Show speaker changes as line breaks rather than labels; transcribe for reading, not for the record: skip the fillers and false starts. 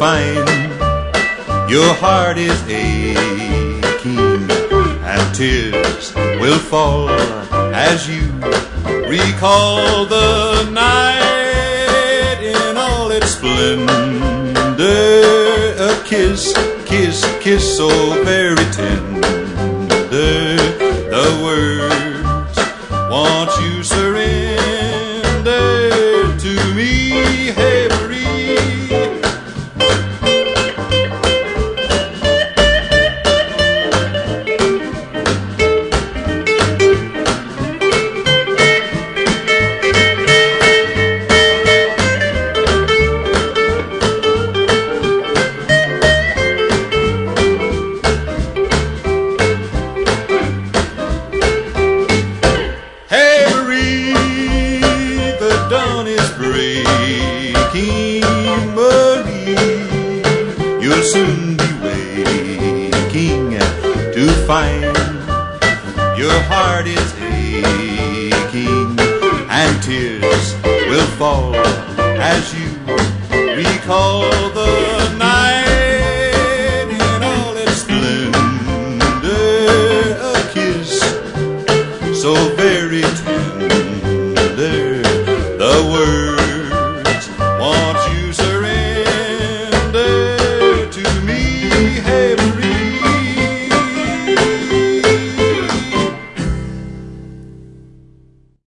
find your heart is aching, and tears will fall as you recall the night in all its splendor. A kiss, kiss, kiss so very tender. The words, won't you surrender to me, hey Marie? Marie, you'll soon be waking to find your heart is aching, and tears will fall as you recall